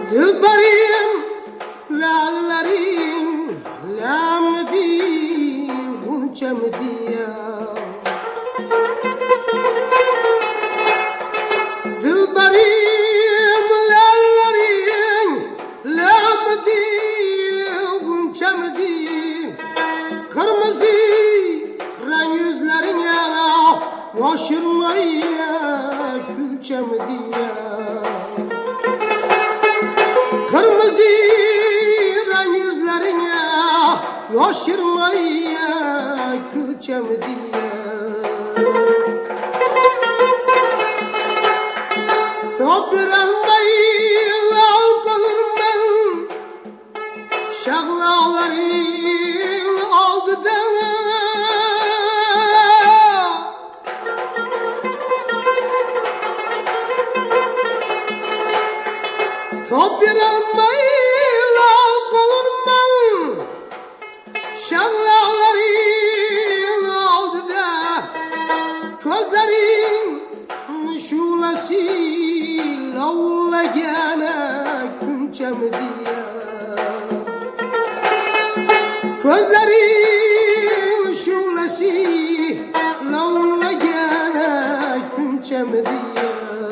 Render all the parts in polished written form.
Dilberim, lallerim, lamdi, hunçamdiya. Dilberim, lallerim, lamdi, hunçamdi. Kırmızı renk yüzlerine yaşırmaya külçemdiya. Kırmızı renk yüzlerine yaşırmaya külçem diye. Tabir almayla kalırım ben, şağlaların aldı dene. Tabir almayla kalırım ben, şağlaların aldı da. Gözlerin şulesi lavla gene külçem diye. Gözlerin şulesi lavla gene külçem diye.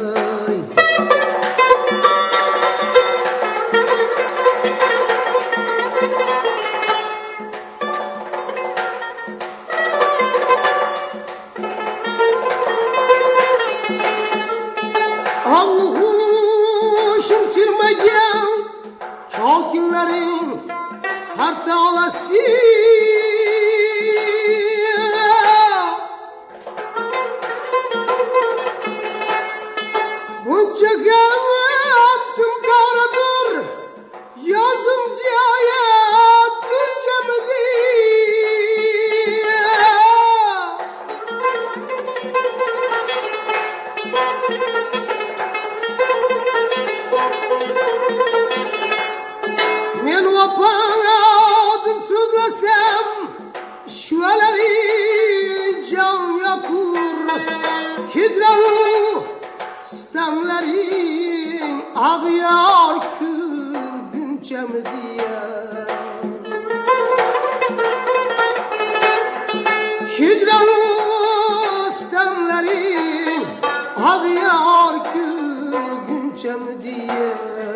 Allah'ım çirmegen kakinlerin her talası. Bunca yaptım karadır, yazım ziyayet külçemdi. Men vapadım sözlesem, şüveleri can yapur. Hicranı stemlerin ağyar kül günçem diye. Hicranı stemlerin ağyar kül günçem diye.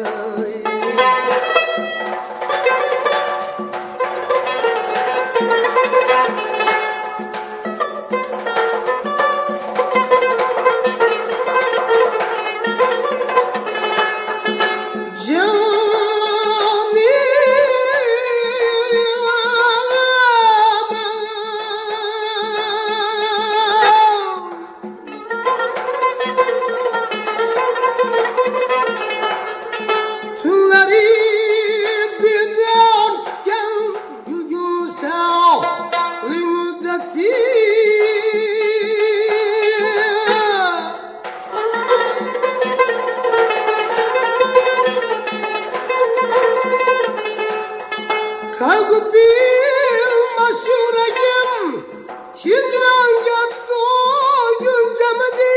Kalkıp bilmez yüreğim, hicran yattı güncemdi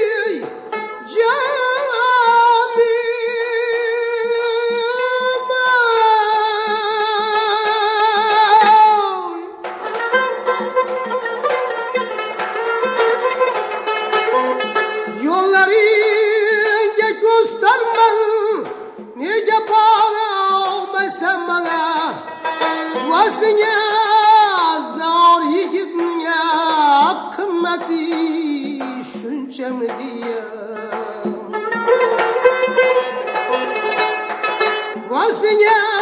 camime. Yolları göstermen, nege bağırmasam bana. Vasfine zor yigitine kımmeti şunçam diye. Vasfine